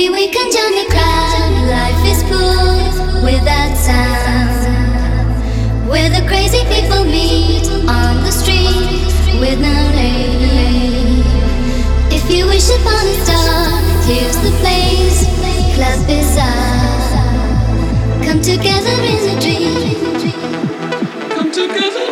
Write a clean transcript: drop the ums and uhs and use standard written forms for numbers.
Maybe we can join the crowd. Life is full without sound, where the crazy people meet on the street with no name. If you wish upon a star, here's the place. Club Bizarre. Come together in a dream. Come together.